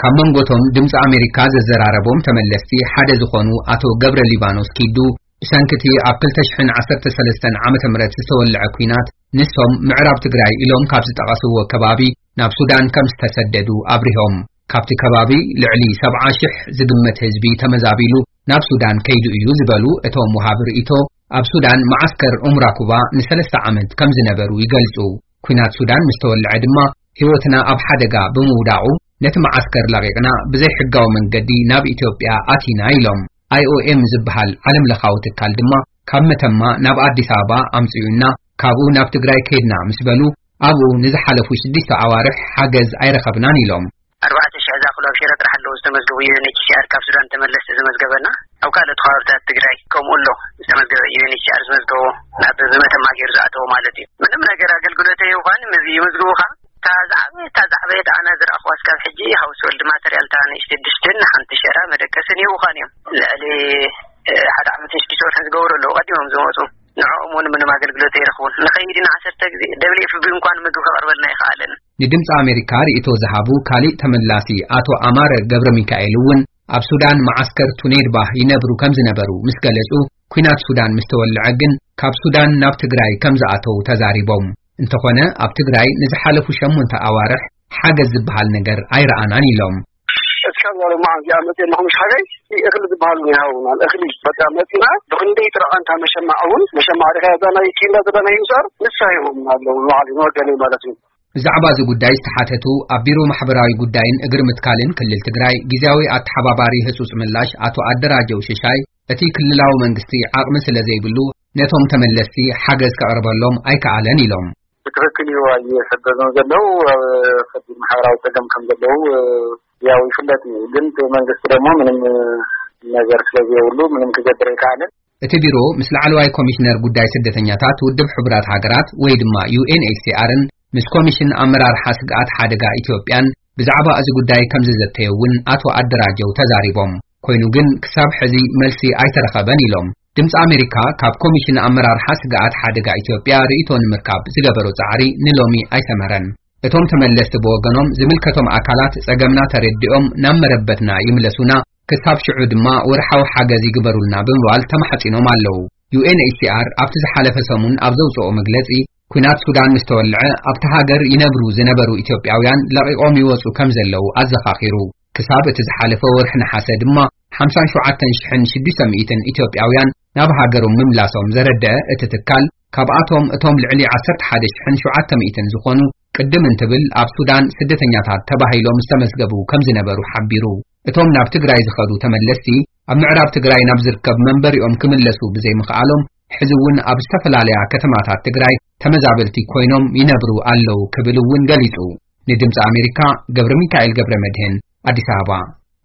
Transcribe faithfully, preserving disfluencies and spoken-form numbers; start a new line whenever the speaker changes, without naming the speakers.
ካብ መንጎቶም ድምፂ ኣሜሪካ ዘዘራረቦም ተመለስቲ ሓደ ዝኾኑ ኣቶ ገብረ ሊባኖስ ኪዱ ብሰንኪቲ ኣብ ክልተ ሽሕን ዓሰርተ ሰለስተን ዓመተ ምህረት ዝተወልዐ ኩናት ንሶም ምዕራብ ትግራይ ኢሎም ካብ ዝጠቐስዎ ከባቢ ናብ ሱዳን ከም ዝተሰደዱ ኣብሪሆም ካብቲ ከባቢ ልዕሊ ሰብዓ ሽሕ ዝግመት ህዝቢ ተመዛቢሉ ናብ ሱዳን ከይዱ እዩ ዝበሉ እቶም ወሃቢ ርእይቶ ኣብ ሱዳን ማዓስከር ዑምራ ኩባ ንሰለስተ ዓመት ከም ዝነበሩ ይገልጹ ኩናት ሱዳን ምስ ተወልዐ ድማ ህይወትና ኣብ ሓደጋ ብምውዳቑ ነቲ ማዓስከር ለቂቕና ብዘይ ሕጋዊ መንገዲ ናብ ኢትዮጵያ ኣቲና ኢሎም አይ ኦ ኤም ዝበሃል ዓለም ለኻዊ ትካል ድማ ካብ መተማ ናብ አዲስ አበባ ኣምጽኡና ካብኡ ናብ ትግራይ ከይድና ምስ በሉ ኣብኡ ንዝሓለፉ ሽዱሽተ ኣዋርሕ ሓገዝ ኣይረኸብናን ኢሎም
أربعة أشهر داخل أبشرة رح له استمزجوا يونيتش شهر كاب سودان تملست زمزجبنا أو كانت خارطة تجري كم قوله استمزجوا يونيتش شهر زمزجوا نعبد زمة ما جرزاته مالتي من من أجر أجل قلته يوفان مزي مزجوها تازعبي تازعبي أنا زر أخواس كان حجي هاوس ولد ما تري ألتاني اشتدشتن حنت شهر مدكسني وخانيم لألي حد عمل تشكيسور حز جور له قديم زوجته نعومون من ما أجل قلته يرخون نخيرنا عشر تجزي دبلي في بيمكان مجوها قربنا يخالن
ንድምፂ ኣሜሪካ ርእይቶ ዝሃቡ ካሊእ ተመላሲ ኣቶ ኣማረ ገብረ ሚካኤል እውን ኣብ ሱዳን ማዓስከር ቱኔድባህ ይነብሩ ከም ዝነበሩ ምስ ገለጹ ኩናት ሱዳን ምስ ተወልዐ ግን ካብ ሱዳን ናብ ትግራይ ከም ዝኣተው ተዛሪቦም እንተኾነ ኣብ ትግራይ ንዝሓለፉ ሸሞንተ ኣዋርሕ ሓገዝ ዝበሃል ነገር ኣይረኣናን ኢሎም
እስካሁን ማዕዝ ያመት የለሁም ሻገይ እኽል ዝበሃሉ ይሃውና እኽል በቃ መጥና በእንደይ ትራአንታ መሸማውን መሸማ አደጋ ያዛና ይኪንዳ ዘዳና ይውሳር ንሳይሁም አለው ማዕዝ ወገኔ ማለት ነው
ብዛዕባ እዚ ጉዳይ ዝተሓተቱ ኣብ ቢሮ ማሕበራዊ ጉዳይን እግሪ ምትካልን ክልል ትግራይ ጊዜያዊ ኣተሓባባሪ ህጹጽ ምላሽ ኣቶ ኣደራጀው ሽሻይ እቲ ክልላዊ መንግስቲ ዓቕሚ ስለ ዘይብሉ ነቶም ተመለስቲ ሓገዝ ከቕርበሎም ኣይከኣለን ኢሎም
ትክክል እዩ የሰደደው ዘለው ከቢድ ማሕበራዊ ፀገም ከም ዘለው ያው ይፍለጥ ግን መንግስቲ ደግሞ ምንም ነገር ስለዘይብሉ ምንም ክገብር ኣይከኣለን
እቲ ቢሮ ምስ ላዕለዋይ ኮሚሽነር ጉዳይ ስደተኛታት ውድብ ሕቡራት ሃገራት ወይ ድማ ዩ ኤን ኤች ሲ ኣርን ምስ ኮሚሽን ኣመራርሓ ስግኣት ሓደጋ ኢትዮጵያን ብዛዕባ እዚ ጉዳይ ከም ዝዘተየውን ኣቶ ኣደራጀው ተዛሪቦም ኮይኑ ግን ክሳብ ሕዚ መልሲ ኣይተረኸበን ኢሎም ድምፂ ኣሜሪካ ካብ ኮሚሽን ኣመራርሓ ስግኣት ሓደጋ ኢትዮጵያ ርእይቶ ንምርካብ ዝገበሮ ጻዕሪ ንሎሚ ኣይሰመረን እቶም ተመለስቲ ብወገኖም ዝምልከቶም ኣካላት ጸገምና ተረዲኦም ናብ መረበትና ይምለሱና ክሳብ ሽዑ ድማ ወርሓዊ ሓገዝ ይግበሩልና ብምባል ተማሓጺኖም ኣለዉ ዩ ኤን ኤች ሲ ኣር ኣብቲ ዝሓለፈ ሰሙን ኣብ ዘውፅኦ መግለጺ ኩናት ሱዳን ምስ ተወልዐ ኣብቲ ሃገር ይነብሩ ዝነበሩ ኢትዮጵያውያን ለቂቖም ይወፁ ከም ዘለው ኣዘኻኺሩ ክሳብ እቲ ዝሓለፈ ወርሒ ነሓሰ ድማ ሓምሳ ወሸውዓተ ሽሕን ሽዱሽተ ሚእትን ኢትዮጵያውያን ናብ ሃገሮም ምምላሶም ዘረድአ እቲ ትካል ካብኣቶም እቶም ልዕሊ ዓሰርተ ሓደ ሽሕን ሸውዓተ ሚእትን ዝኾኑ ቅድም እንትብል ኣብ ሱዳን ስደተኛታት ተባሂሎም ዝተመዝገቡ ከም ዝነበሩ ሓቢሩ እቶም ናብ ትግራይ ዝኸዱ ተመለስቲ ኣብ ምዕራብ ትግራይ ናብ ዝርከብ መንበሪኦም ክምለሱ ብዘይምኽኣሎም ሕዚ እውን ኣብ ዝተፈላለያ ከተማታት ትግራይ ተመዛበልቲ ኮይኖም ይነብሩ ኣለው ክብል እውን ገሊጹ ንድምፂ ኣሜሪካ ገብረ ሚካኤል ገብረ መድህን አዲስ አበባ